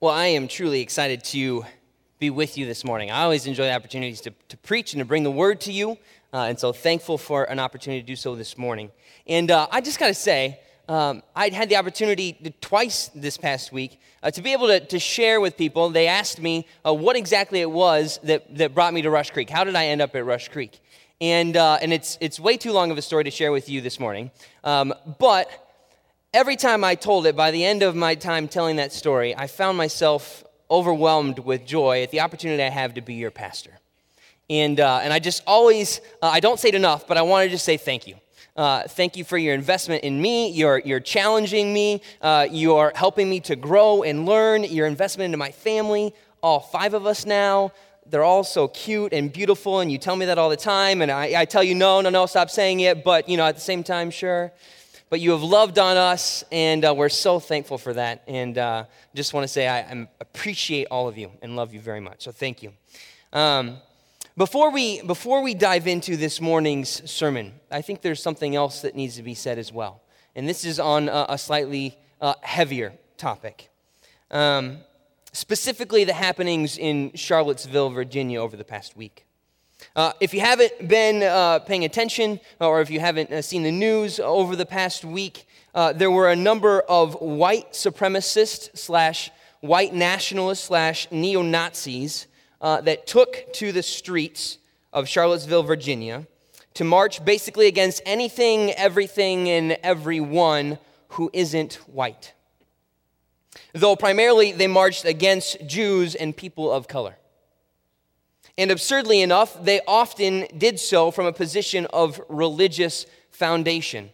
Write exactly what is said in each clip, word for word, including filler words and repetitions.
Well, I am truly excited to be with you this morning. I always enjoy the opportunities to, to preach and to bring the word to you, uh, and so thankful for an opportunity to do so this morning. And uh, I just got to say, um, I'd had the opportunity to, twice this past week uh, to be able to, to share with people. They asked me uh, what exactly it was that, that brought me to Rush Creek. How did I end up at Rush Creek? And uh, and it's it's way too long of a story to share with you this morning, um, but every time I told it, by the end of my time telling that story, I found myself overwhelmed with joy at the opportunity I have to be your pastor. And uh, and I just always, uh, I don't say it enough, but I want to just say thank you. Uh, thank you for your investment in me. You're, you're challenging me. Uh, you're helping me to grow and learn. Your investment into my family, all five of us now. They're all so cute and beautiful, and you tell me that all the time, and I, I tell you, no, no, no, stop saying it, but, you know, at the same time, sure. But you have loved on us, and uh, we're so thankful for that. And uh, just want to say I, I appreciate all of you and love you very much. So thank you. Um, before we before we dive into this morning's sermon, I think there's something else that needs to be said as well. And this is on a, a slightly uh, heavier topic. Um, specifically, the happenings in Charlottesville, Virginia, over the past week. Uh, if you haven't been uh, paying attention, or if you haven't uh, seen the news over the past week, uh, there were a number of white supremacists slash white nationalists slash neo-Nazis uh, that took to the streets of Charlottesville, Virginia, to march basically against anything, everything, and everyone who isn't white. Though primarily they marched against Jews and people of color. And absurdly enough, they often did so from a position of religious foundation,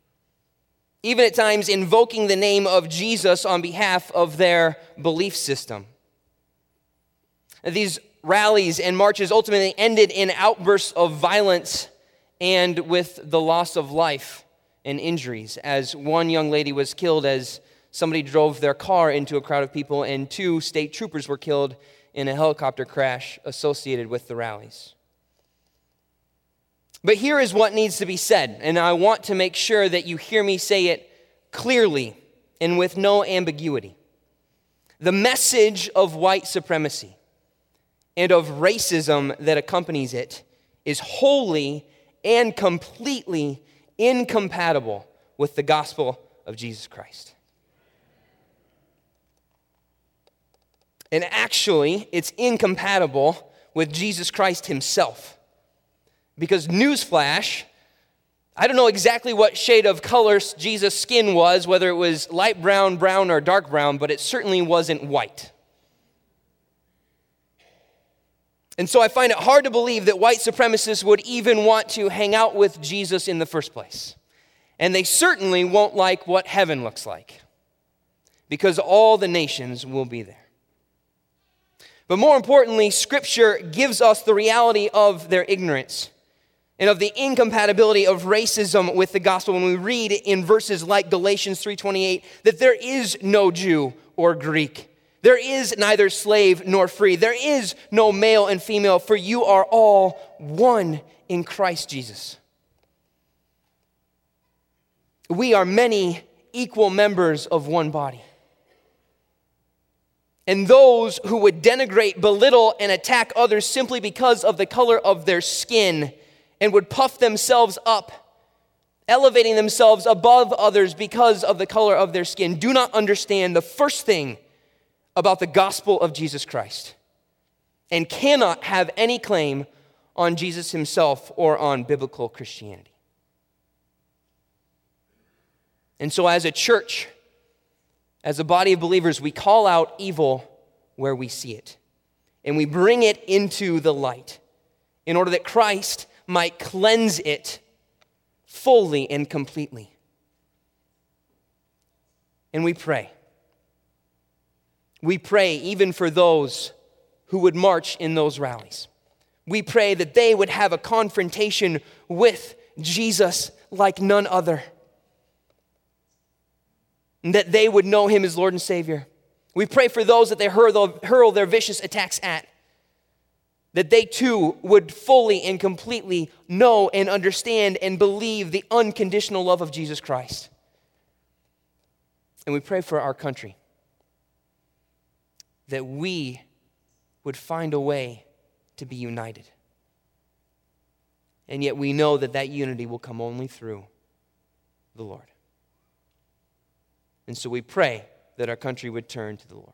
even at times invoking the name of Jesus on behalf of their belief system. These rallies and marches ultimately ended in outbursts of violence and with the loss of life and injuries, as one young lady was killed as somebody drove their car into a crowd of people, and two state troopers were killed in a helicopter crash associated with the rallies. But here is what needs to be said, and I want to make sure that you hear me say it clearly and with no ambiguity. The message of white supremacy and of racism that accompanies it is wholly and completely incompatible with the gospel of Jesus Christ. And actually, it's incompatible with Jesus Christ himself. Because newsflash, I don't know exactly what shade of color Jesus' skin was, whether it was light brown, brown, or dark brown, but it certainly wasn't white. And so I find it hard to believe that white supremacists would even want to hang out with Jesus in the first place. And they certainly won't like what heaven looks like, because all the nations will be there. But more importantly, Scripture gives us the reality of their ignorance and of the incompatibility of racism with the gospel when we read in verses like Galatians three twenty-eight that there is no Jew or Greek. There is neither slave nor free. There is no male and female, for you are all one in Christ Jesus. We are many equal members of one body. And those who would denigrate, belittle, and attack others simply because of the color of their skin and would puff themselves up, elevating themselves above others because of the color of their skin, do not understand the first thing about the gospel of Jesus Christ and cannot have any claim on Jesus himself or on biblical Christianity. And so as a church, as a body of believers, we call out evil where we see it, and we bring it into the light in order that Christ might cleanse it fully and completely. And we pray. We pray even for those who would march in those rallies. We pray that they would have a confrontation with Jesus like none other, and that they would know him as Lord and Savior. We pray for those that they hurl their vicious attacks at, that they too would fully and completely know and understand and believe the unconditional love of Jesus Christ. And we pray for our country. that we would find a way to be united. And yet we know that that unity will come only through the Lord. And so we pray that our country would turn to the Lord.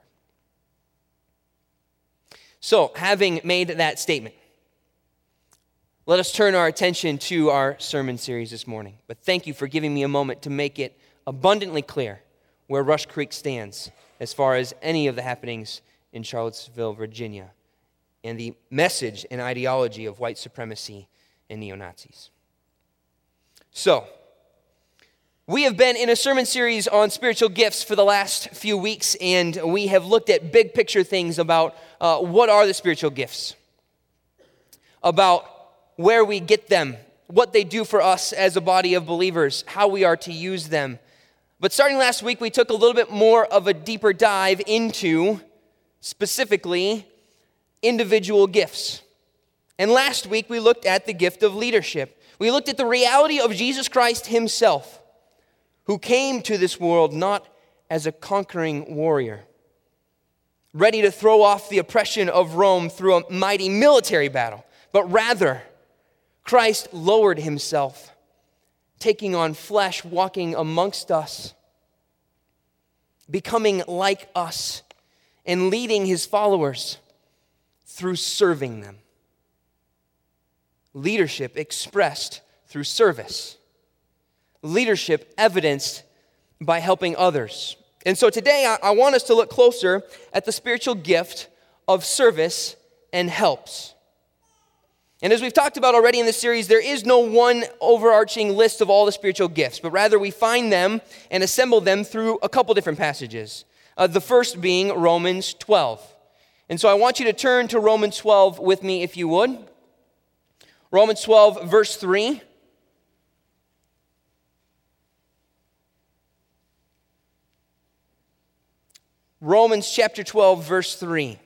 So, having made that statement, let us turn our attention to our sermon series this morning. But thank you for giving me a moment to make it abundantly clear where Rush Creek stands as far as any of the happenings in Charlottesville, Virginia, and the message and ideology of white supremacy and neo-Nazis. So, we have been in a sermon series on spiritual gifts for the last few weeks, and we have looked at big picture things about uh, what are the spiritual gifts, about where we get them, what they do for us as a body of believers, how we are to use them. But starting last week, we took a little bit more of a deeper dive into, specifically, individual gifts. And last week, we looked at the gift of leadership. We looked at the reality of Jesus Christ himself, who came to this world not as a conquering warrior, ready to throw off the oppression of Rome through a mighty military battle, but rather, Christ lowered himself, taking on flesh, walking amongst us, becoming like us, and leading his followers through serving them. Leadership expressed through service. Leadership evidenced by helping others. And so today I, I want us to look closer at the spiritual gift of service and helps. And as we've talked about already in this series, there is no one overarching list of all the spiritual gifts, but rather we find them and assemble them through a couple different passages. Uh, the first being Romans twelve. And so I want you to turn to Romans twelve with me if you would. Romans twelve, verse three. Romans chapter twelve, verse three.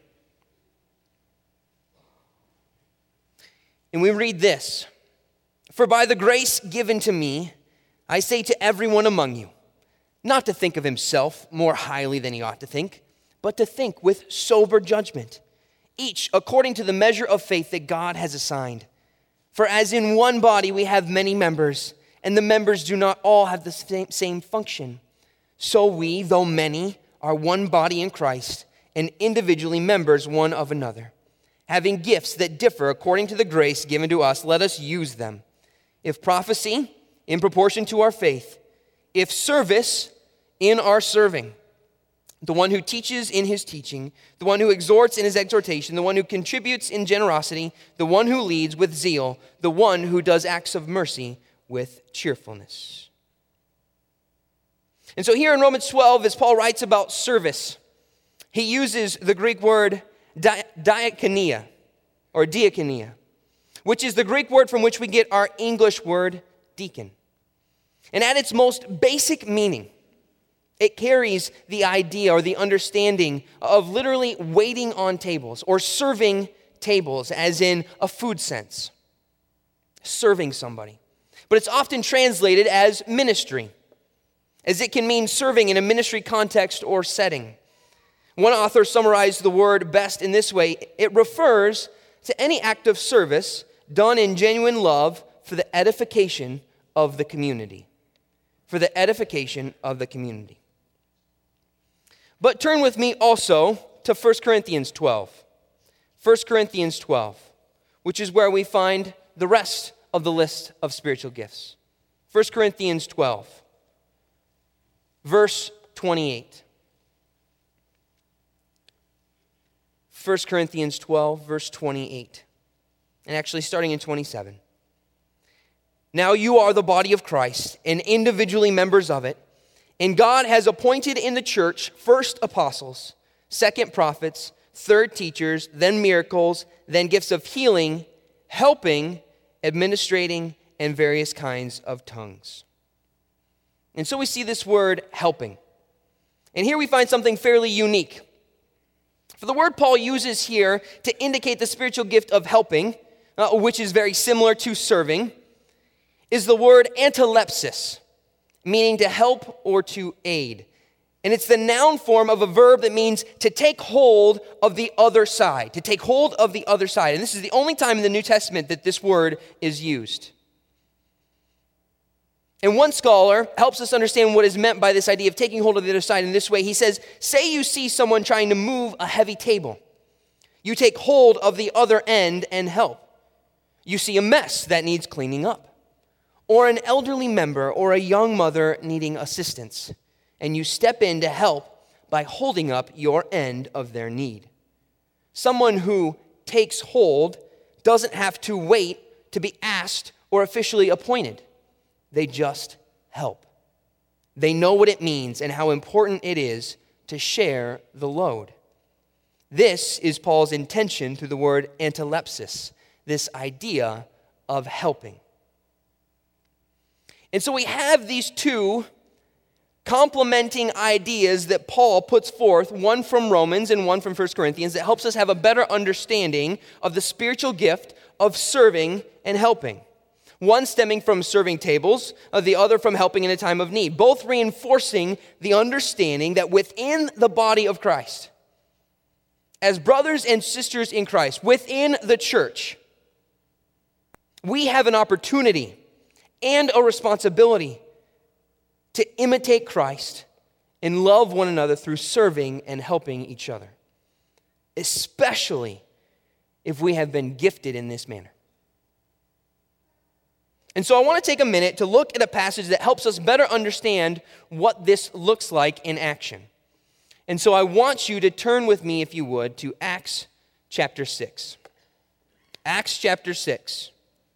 And we read this: "For by the grace given to me, I say to everyone among you, not to think of himself more highly than he ought to think, but to think with sober judgment, each according to the measure of faith that God has assigned. For as in one body we have many members, and the members do not all have the same, same function, so we, though many, are one body in Christ, and individually members one of another. Having gifts that differ according to the grace given to us, let us use them. If prophecy, in proportion to our faith. If service, in our serving. The one who teaches in his teaching. The one who exhorts in his exhortation. The one who contributes in generosity. The one who leads with zeal. The one who does acts of mercy with cheerfulness." And so here in Romans twelve, as Paul writes about service, he uses the Greek word di- diakonia, or diakonia, which is the Greek word from which we get our English word deacon. And at its most basic meaning, it carries the idea or the understanding of literally waiting on tables or serving tables, as in a food sense, serving somebody. But it's often translated as ministry, as it can mean serving in a ministry context or setting. One author summarized the word best in this way: it refers to any act of service done in genuine love for the edification of the community. For the edification of the community. But turn with me also to First Corinthians twelve. First Corinthians twelve, which is where we find the rest of the list of spiritual gifts. First Corinthians twelve. Verse twenty-eight. First Corinthians twelve, verse twenty-eight. And actually starting in twenty-seven. "Now you are the body of Christ, and individually members of it. And God has appointed in the church first apostles, second prophets, third teachers, then miracles, then gifts of healing, helping, administrating, and various kinds of tongues." And so we see this word helping. And here we find something fairly unique. For the word Paul uses here to indicate the spiritual gift of helping, uh, which is very similar to serving, is the word antelepsis, meaning to help or to aid. And it's the noun form of a verb that means to take hold of the other side, to take hold of the other side. And this is the only time in the New Testament that this word is used. And one scholar helps us understand what is meant by this idea of taking hold of the other side in this way. He says, say you see someone trying to move a heavy table. You take hold of the other end and help. You see a mess that needs cleaning up, or an elderly member or a young mother needing assistance, and you step in to help by holding up your end of their need. Someone who takes hold doesn't have to wait to be asked or officially appointed. They just help. They know what it means and how important it is to share the load. This is Paul's intention through the word antelepsis, this idea of helping. And so we have these two complementing ideas that Paul puts forth, one from Romans and one from First Corinthians, that helps us have a better understanding of the spiritual gift of serving and helping. One stemming from serving tables, uh, the other from helping in a time of need, both reinforcing the understanding that within the body of Christ, as brothers and sisters in Christ, within the church, we have an opportunity and a responsibility to imitate Christ and love one another through serving and helping each other, especially if we have been gifted in this manner. And so I want to take a minute to look at a passage that helps us better understand what this looks like in action. And so I want you to turn with me, if you would, to Acts chapter six. Acts chapter six.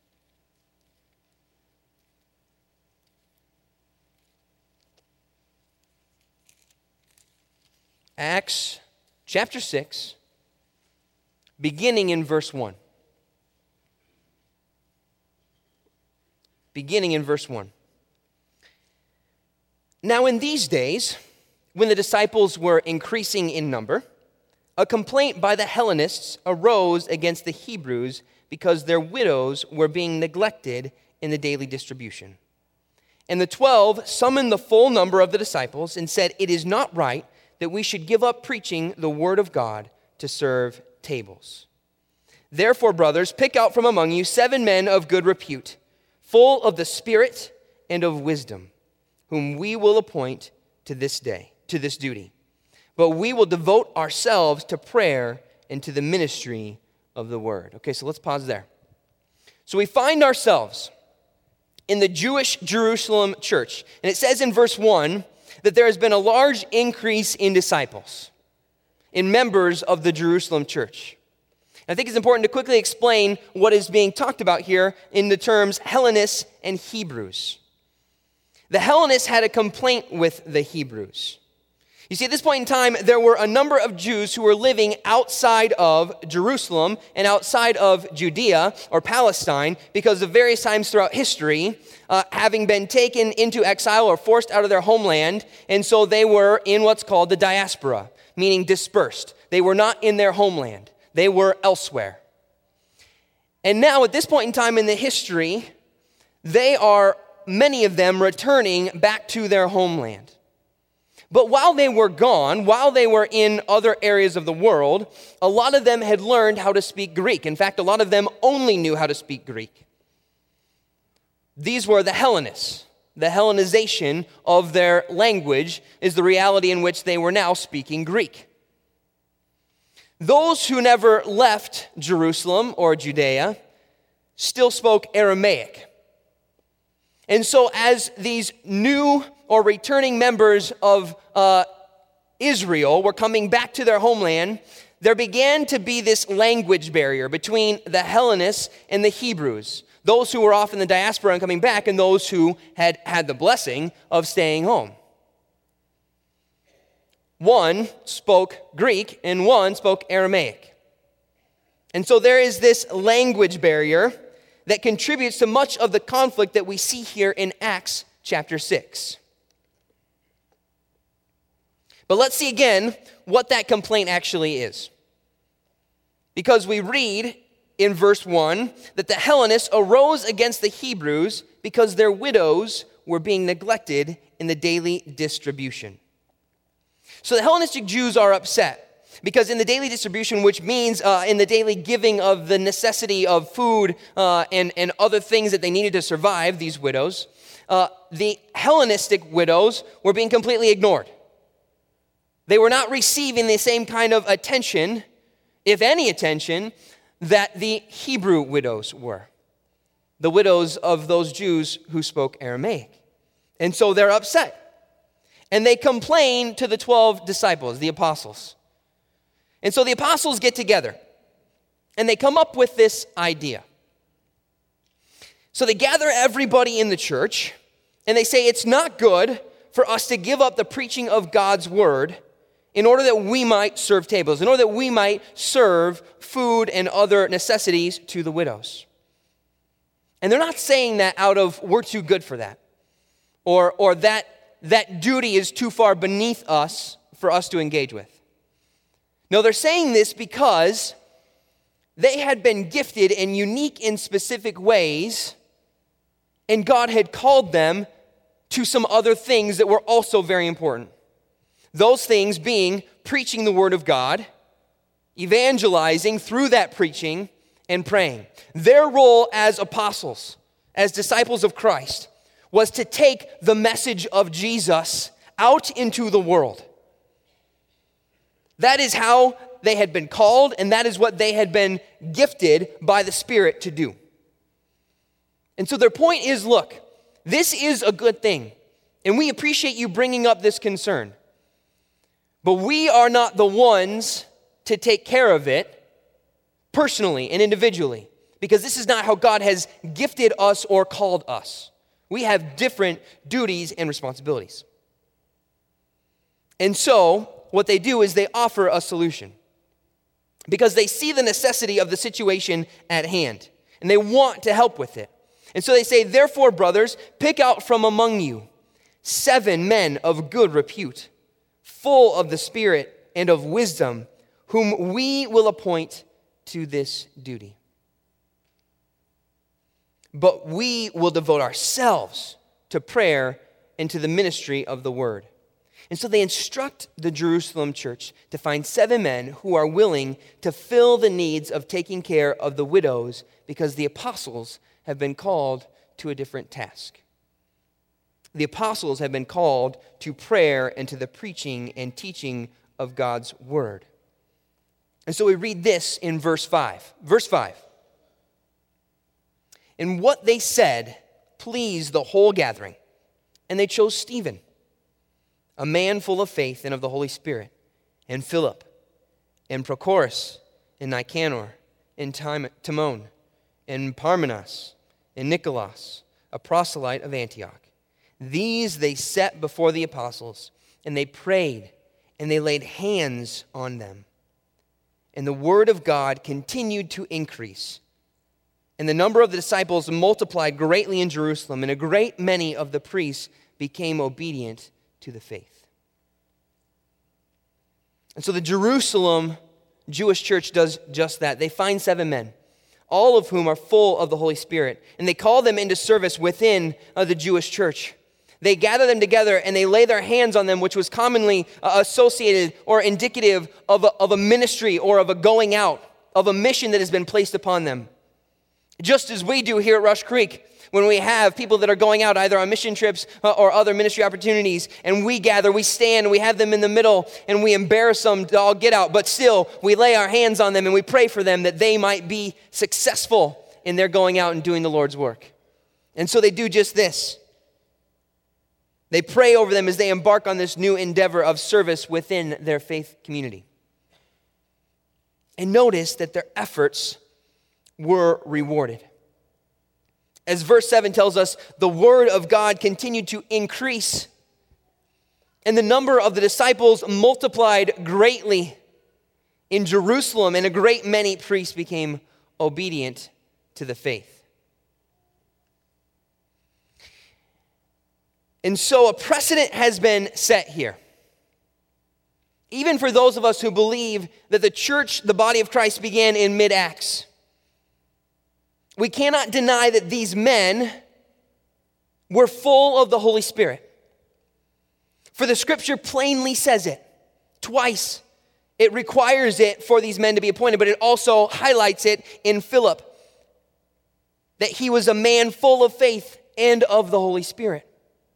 Acts chapter six, beginning in verse one. Beginning in verse one. Now in these days, when the disciples were increasing in number, a complaint by the Hellenists arose against the Hebrews because their widows were being neglected in the daily distribution. And the twelve summoned the full number of the disciples and said, "It is not right that we should give up preaching the word of God to serve tables. Therefore, brothers, pick out from among you seven men of good repute, full of the Spirit and of wisdom, whom we will appoint to this day, to this duty. But we will devote ourselves to prayer and to the ministry of the word." Okay, so let's pause there. So we find ourselves in the Jewish Jerusalem church. And it says in verse one that there has been a large increase in disciples, in members of the Jerusalem church. I think it's important to quickly explain what is being talked about here in the terms Hellenists and Hebrews. The Hellenists had a complaint with the Hebrews. You see, at this point in time, there were a number of Jews who were living outside of Jerusalem and outside of Judea or Palestine because of various times throughout history, uh, having been taken into exile or forced out of their homeland, and so they were in what's called the diaspora, meaning dispersed. They were not in their homeland. They were elsewhere. And now, at this point in time in the history, they are, many of them, returning back to their homeland. But while they were gone, while they were in other areas of the world, a lot of them had learned how to speak Greek. In fact, a lot of them only knew how to speak Greek. These were the Hellenists. The Hellenization of their language is the reality in which they were now speaking Greek. Those who never left Jerusalem or Judea still spoke Aramaic. And so as these new or returning members of uh, Israel were coming back to their homeland, there began to be this language barrier between the Hellenists and the Hebrews, those who were off in the diaspora and coming back, and those who had had the blessing of staying home. One spoke Greek and one spoke Aramaic. And so there is this language barrier that contributes to much of the conflict that we see here in Acts chapter six. But let's see again what that complaint actually is. Because we read in verse one that the Hellenists arose against the Hebrews because their widows were being neglected in the daily distribution. So the Hellenistic Jews are upset because in the daily distribution, which means uh, in the daily giving of the necessity of food uh, and, and other things that they needed to survive, these widows, uh, the Hellenistic widows were being completely ignored. They were not receiving the same kind of attention, if any attention, that the Hebrew widows were, the widows of those Jews who spoke Aramaic. And so they're upset. And they complain to the twelve disciples, the apostles. And so the apostles get together, and they come up with this idea. So they gather everybody in the church, and they say it's not good for us to give up the preaching of God's word in order that we might serve tables, in order that we might serve food and other necessities to the widows. And they're not saying that out of, we're too good for that, or, or that, that duty is too far beneath us for us to engage with. No, they're saying this because they had been gifted and unique in specific ways, and God had called them to some other things that were also very important. Those things being preaching the word of God, evangelizing through that preaching, and praying. Their role as apostles, as disciples of Christ, was to take the message of Jesus out into the world. That is how they had been called, and that is what they had been gifted by the Spirit to do. And so their point is, look, this is a good thing, and we appreciate you bringing up this concern. But we are not the ones to take care of it personally and individually, because this is not how God has gifted us or called us. We have different duties and responsibilities. And so, what they do is they offer a solution, because they see the necessity of the situation at hand, and they want to help with it. And so they say, therefore, brothers, pick out from among you seven men of good repute, full of the Spirit and of wisdom, whom we will appoint to this duty. But we will devote ourselves to prayer and to the ministry of the word. And so they instruct the Jerusalem church to find seven men who are willing to fill the needs of taking care of the widows, because the apostles have been called to a different task. The apostles have been called to prayer and to the preaching and teaching of God's word. And so we read this in verse five. Verse five. And what they said pleased the whole gathering, and they chose Stephen, a man full of faith and of the Holy Spirit, and Philip, and Prochorus, and Nicanor, and Timon, and Parmenas, and Nicholas, a proselyte of Antioch. These they set before the apostles, and they prayed, and they laid hands on them. And the word of God continued to increase. And the number of the disciples multiplied greatly in Jerusalem, and a great many of the priests became obedient to the faith. And so the Jerusalem Jewish church does just that. They find seven men, all of whom are full of the Holy Spirit, and they call them into service within uh, the Jewish church. They gather them together and they lay their hands on them, which was commonly uh, associated or indicative of a, of a ministry or of a going out, of a mission that has been placed upon them. Just as we do here at Rush Creek, when we have people that are going out either on mission trips or other ministry opportunities, and we gather, we stand, we have them in the middle, and we embarrass them to all get out, but still we lay our hands on them and we pray for them that they might be successful in their going out and doing the Lord's work. And so they do just this. They pray over them as they embark on this new endeavor of service within their faith community. And notice that their efforts were rewarded. As verse seven tells us, the word of God continued to increase, and the number of the disciples multiplied greatly in Jerusalem, and a great many priests became obedient to the faith. And so a precedent has been set here. Even for those of us who believe that the church, the body of Christ, began in mid-Acts. We cannot deny that these men were full of the Holy Spirit. For the scripture plainly says it. twice. It requires it for these men to be appointed, but it also highlights it in Philip, that he was a man full of faith and of the Holy Spirit.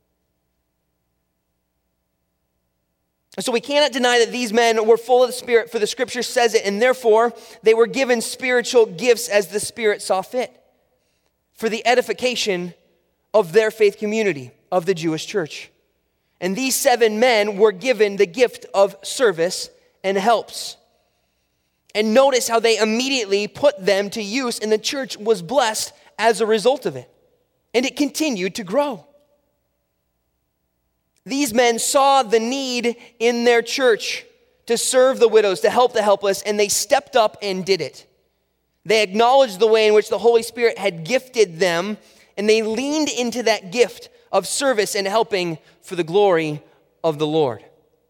So we cannot deny that these men were full of the Spirit, for the Scripture says it, and therefore they were given spiritual gifts as the Spirit saw fit, for the edification of their faith community, of the Jewish church. And these seven men were given the gift of service and helps. And notice how they immediately put them to use, and the church was blessed as a result of it. And it continued to grow. These men saw the need in their church to serve the widows, to help the helpless, and they stepped up and did it. They acknowledged the way in which the Holy Spirit had gifted them, and they leaned into that gift of service and helping for the glory of the Lord.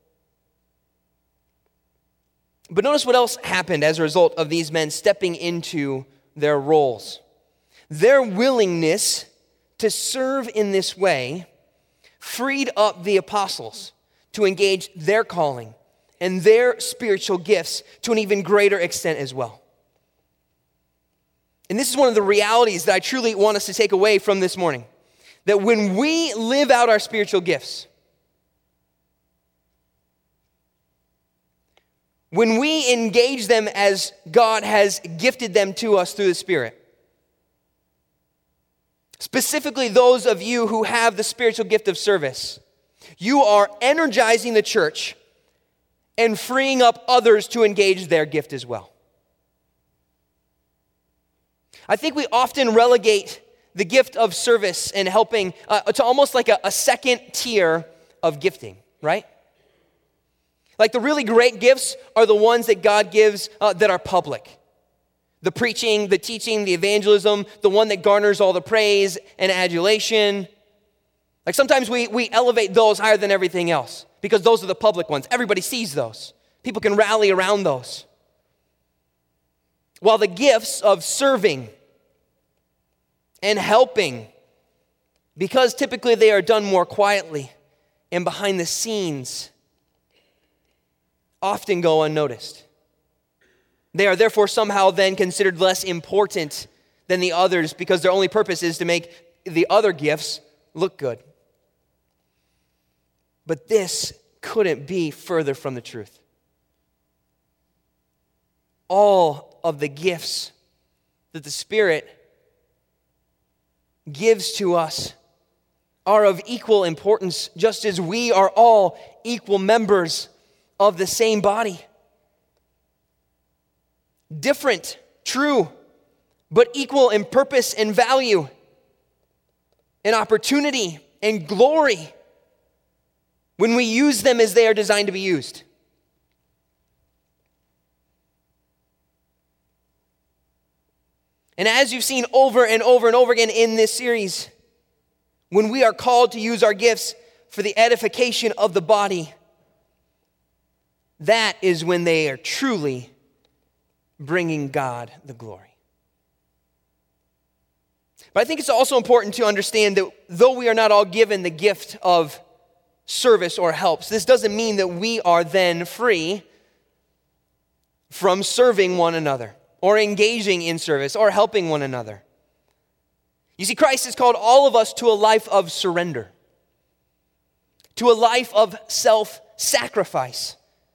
But notice what else happened as a result of these men stepping into their roles. Their willingness to serve in this way freed up the apostles to engage their calling and their spiritual gifts to an even greater extent as well. And this is one of the realities that I truly want us to take away from this morning. That when we live out our spiritual gifts, when we engage them as God has gifted them to us through the Spirit, specifically those of you who have the spiritual gift of service, you are energizing the church and freeing up others to engage their gift as well. I think we often relegate the gift of service and helping uh, to almost like a, a second tier of gifting, right? Like the really great gifts are the ones that God gives uh, that are public. The preaching, the teaching, the evangelism, the one that garners all the praise and adulation. Like sometimes we, we elevate those higher than everything else because those are the public ones. Everybody sees those. People can rally around those. While the gifts of serving and helping, because typically they are done more quietly and behind the scenes, often go unnoticed. They are therefore somehow then considered less important than the others because their only purpose is to make the other gifts look good. But this couldn't be further from the truth. All of the gifts that the Spirit gives to us are of equal importance, just as we are all equal members of the same body. Different, true, but equal in purpose and value, and opportunity and glory when we use them as they are designed to be used. And as you've seen over and over and over again in this series, when we are called to use our gifts for the edification of the body, that is when they are truly bringing God the glory. But I think it's also important to understand that though we are not all given the gift of service or helps, this doesn't mean that we are then free from serving one another or engaging in service or helping one another. You see, Christ has called all of us to a life of surrender, to a life of self-sacrifice,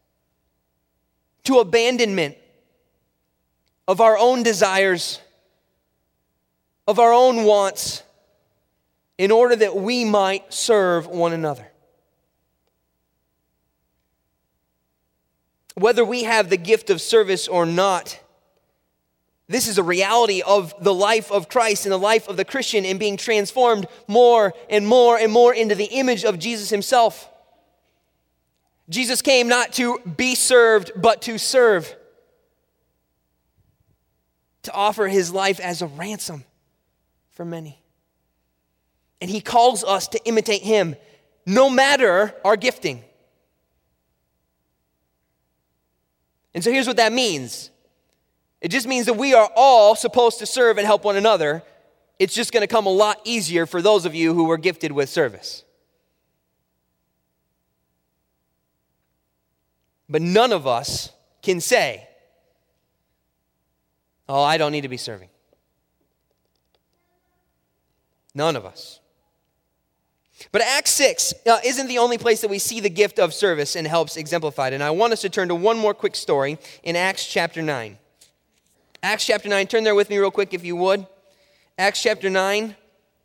to abandonment of our own desires, of our own wants, in order that we might serve one another. Whether we have the gift of service or not, this is a reality of the life of Christ and the life of the Christian in being transformed more and more and more into the image of Jesus himself. Jesus came not to be served, but to serve, to offer his life as a ransom for many. And he calls us to imitate him, no matter our gifting. And so here's what that means. It just means that we are all supposed to serve and help one another. It's just going to come a lot easier for those of you who were gifted with service. But none of us can say, oh, I don't need to be serving. None of us. But Acts six uh, isn't the only place that we see the gift of service and helps exemplified. And I want us to turn to one more quick story in Acts chapter nine. Acts chapter nine, turn there with me real quick if you would. Acts chapter nine,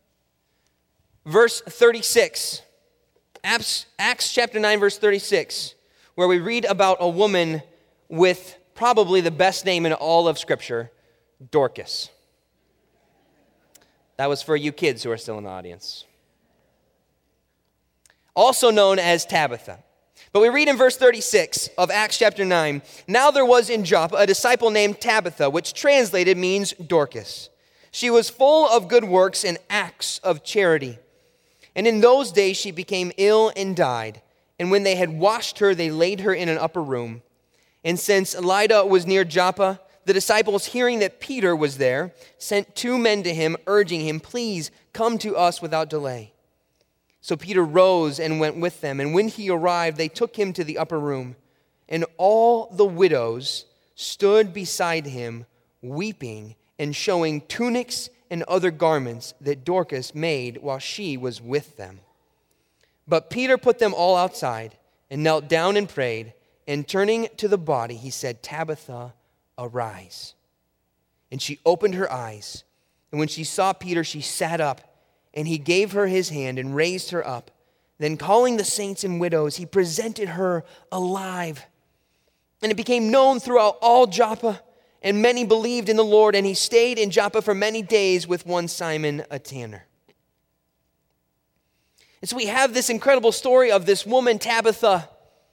verse thirty-six. Acts, Acts chapter nine, verse thirty-six, where we read about a woman with probably the best name in all of Scripture, Dorcas. That was for you kids who are still in the audience. Also known as Tabitha. But we read in verse thirty-six of Acts chapter nine, now there was in Joppa a disciple named Tabitha, which translated means Dorcas. She was full of good works and acts of charity. And in those days she became ill and died. And when they had washed her, they laid her in an upper room. And since Lydda was near Joppa, the disciples, hearing that Peter was there, sent two men to him, urging him, please come to us without delay. So Peter rose and went with them. And when he arrived, they took him to the upper room. And all the widows stood beside him, weeping and showing tunics and other garments that Dorcas made while she was with them. But Peter put them all outside and knelt down and prayed. And turning to the body, he said, Tabitha, arise. And she opened her eyes. And when she saw Peter, she sat up. And he gave her his hand and raised her up. Then calling the saints and widows, he presented her alive. And it became known throughout all Joppa. And many believed in the Lord. And he stayed in Joppa for many days with one Simon, a tanner. And so we have this incredible story of this woman, Tabitha,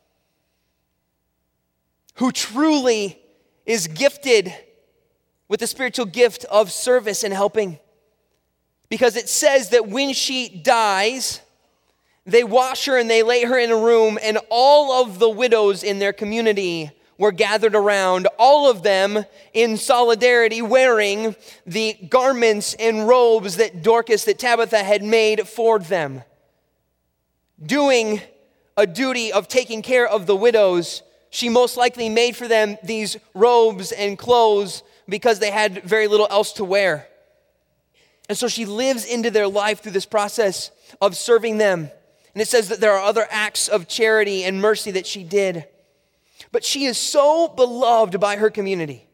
who truly is gifted with the spiritual gift of service and helping. Because it says that when she dies, they wash her and they lay her in a room, and all of the widows in their community were gathered around, all of them in solidarity, wearing the garments and robes that Dorcas, that Tabitha had made for them. Doing a duty of taking care of the widows, she most likely made for them these robes and clothes because they had very little else to wear. And so she lives into their life through this process of serving them. And it says that there are other acts of charity and mercy that she did. But she is so beloved by her community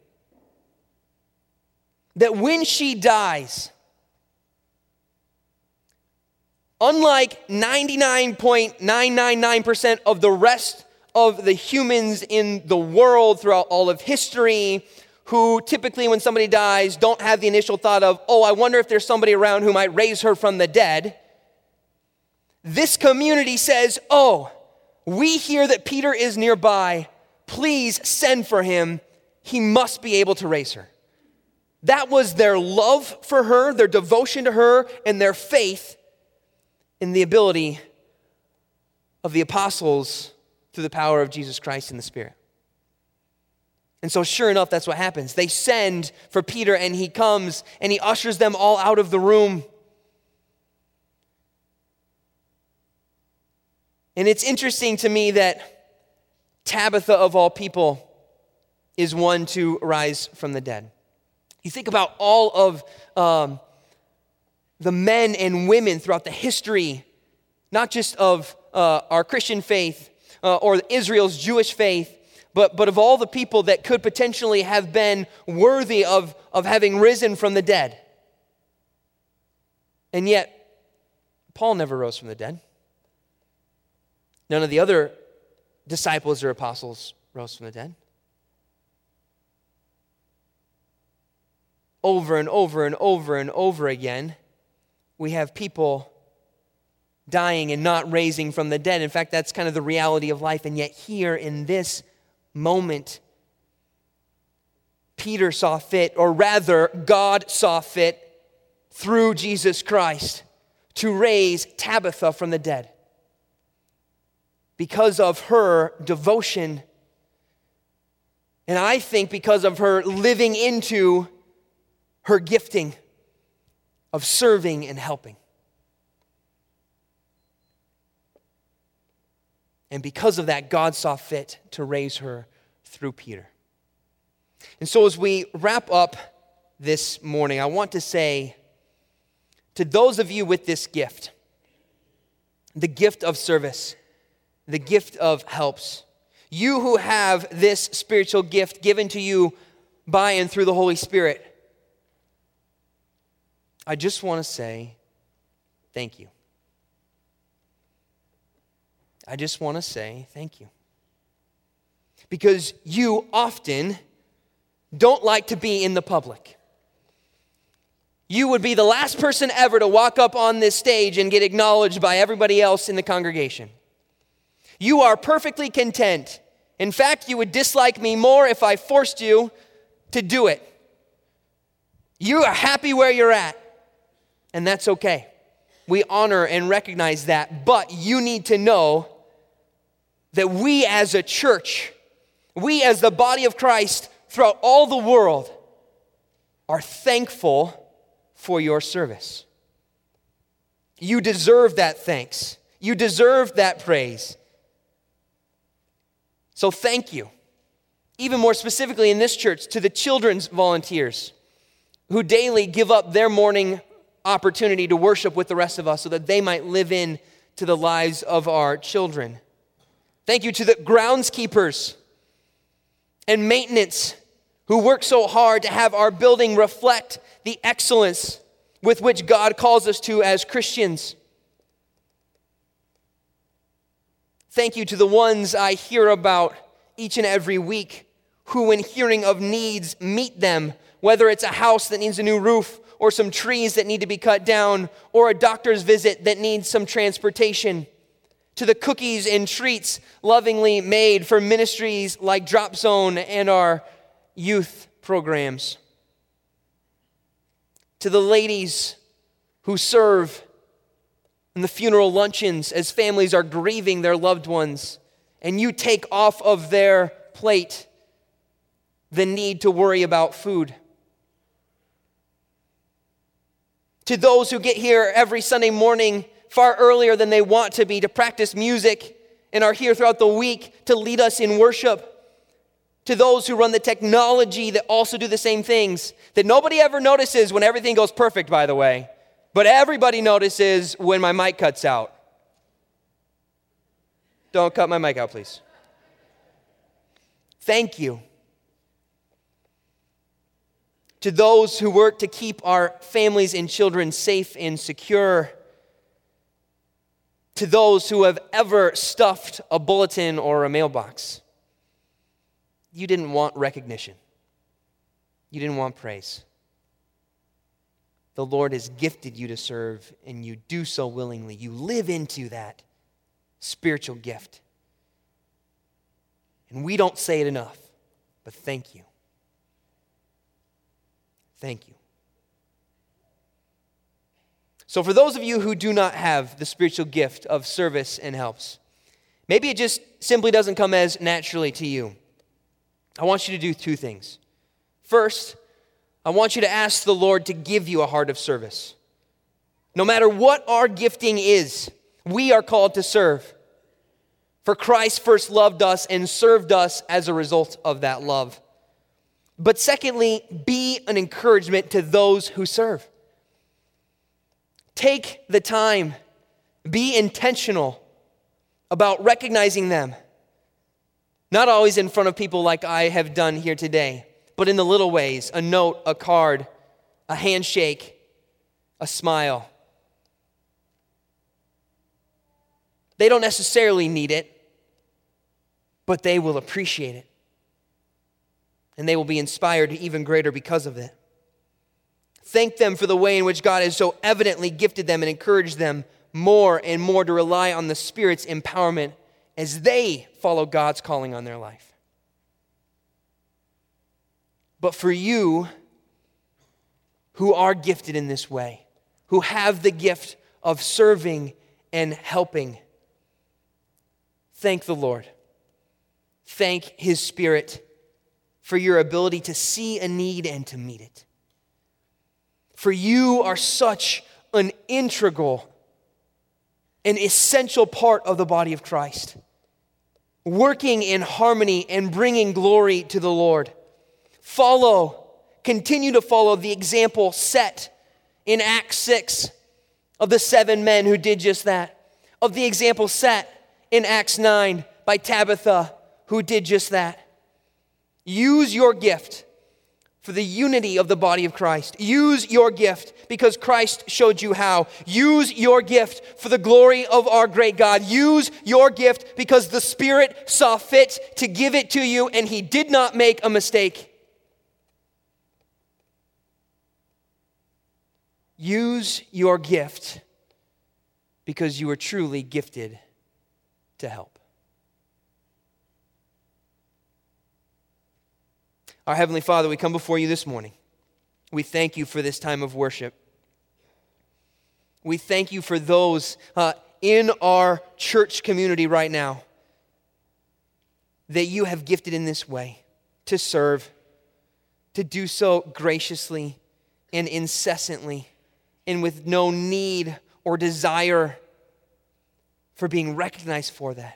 that when she dies, unlike ninety-nine point nine nine nine percent of the rest of the humans in the world throughout all of history, who typically when somebody dies don't have the initial thought of, oh, I wonder if there's somebody around who might raise her from the dead. This community says, oh, we hear that Peter is nearby. Please send for him. He must be able to raise her. That was their love for her, their devotion to her, and their faith in the ability of the apostles through the power of Jesus Christ and the Spirit. And so sure enough, that's what happens. They send for Peter, and he comes and he ushers them all out of the room. And it's interesting to me that Tabitha, of all people, is one to rise from the dead. You think about all of um, the men and women throughout the history, not just of uh, our Christian faith uh, or Israel's Jewish faith, But, but of all the people that could potentially have been worthy of, of having risen from the dead. And yet, Paul never rose from the dead. None of the other disciples or apostles rose from the dead. Over and over and over and over again, we have people dying and not raising from the dead. In fact, that's kind of the reality of life. And yet here in this moment, Peter saw fit, or rather, God saw fit through Jesus Christ to raise Tabitha from the dead. Because of her devotion, and I think because of her living into her gifting of serving and helping. And because of that, God saw fit to raise her through Peter. And so as we wrap up this morning, I want to say to those of you with this gift, the gift of service, the gift of helps, you who have this spiritual gift given to you by and through the Holy Spirit, I just want to say thank you. I just want to say thank you. Because you often don't like to be in the public. You would be the last person ever to walk up on this stage and get acknowledged by everybody else in the congregation. You are perfectly content. In fact, you would dislike me more if I forced you to do it. You are happy where you're at, and that's okay. We honor and recognize that, but you need to know that we as a church, we as the body of Christ throughout all the world are thankful for your service. You deserve that thanks. You deserve that praise. So thank you. Even more specifically in this church, to the children's volunteers who daily give up their morning opportunity to worship with the rest of us so that they might live in to the lives of our children. Thank you to the groundskeepers and maintenance who work so hard to have our building reflect the excellence with which God calls us to as Christians. Thank you to the ones I hear about each and every week who, in hearing of needs, meet them, whether it's a house that needs a new roof or some trees that need to be cut down or a doctor's visit that needs some transportation. To the cookies and treats lovingly made for ministries like Drop Zone and our youth programs. To the ladies who serve in the funeral luncheons as families are grieving their loved ones, and you take off of their plate the need to worry about food. To those who get here every Sunday morning far earlier than they want to be to practice music and are here throughout the week to lead us in worship. To those who run the technology that also do the same things that nobody ever notices when everything goes perfect, by the way. But everybody notices when my mic cuts out. Don't cut my mic out, please. Thank you. To those who work to keep our families and children safe and secure. To those who have ever stuffed a bulletin or a mailbox. You didn't want recognition. You didn't want praise. The Lord has gifted you to serve, and you do so willingly. You live into that spiritual gift. And we don't say it enough, but thank you. Thank you. So for those of you who do not have the spiritual gift of service and helps, maybe it just simply doesn't come as naturally to you. I want you to do two things. First, I want you to ask the Lord to give you a heart of service. No matter what our gifting is, we are called to serve. For Christ first loved us and served us as a result of that love. But secondly, be an encouragement to those who serve. Take the time, be intentional about recognizing them. Not always in front of people like I have done here today, but in the little ways, a note, a card, a handshake, a smile. They don't necessarily need it, but they will appreciate it. And they will be inspired to even greater because of it. Thank them for the way in which God has so evidently gifted them and encouraged them more and more to rely on the Spirit's empowerment as they follow God's calling on their life. But for you who are gifted in this way, who have the gift of serving and helping, thank the Lord. Thank His Spirit for your ability to see a need and to meet it. For you are such an integral, an essential part of the body of Christ. working in harmony and bringing glory to the Lord. Follow, continue to follow the example set in Acts six of the seven men who did just that, of the example set in Acts nine by Tabitha, who did just that. Use your gift for the unity of the body of Christ. Use your gift because Christ showed you how. Use your gift for the glory of our great God. Use your gift because the Spirit saw fit to give it to you and He did not make a mistake. Use your gift because you are truly gifted to help. Our Heavenly Father, we come before you this morning. We thank you for this time of worship. We thank you for those uh, in our church community right now that you have gifted in this way to serve, to do so graciously and incessantly and with no need or desire for being recognized for that.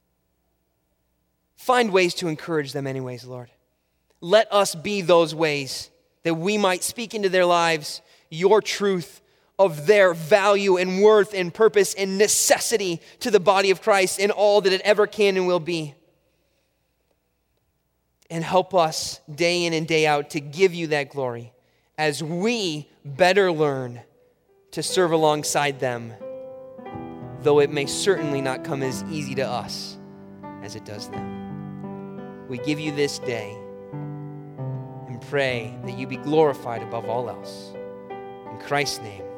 Find ways to encourage them anyways, Lord. Let us be those ways that we might speak into their lives your truth of their value and worth and purpose and necessity to the body of Christ and all that it ever can and will be. And help us day in and day out to give you that glory as we better learn to serve alongside them, though it may certainly not come as easy to us as it does them. We give you this day and pray that you be glorified above all else. In Christ's name.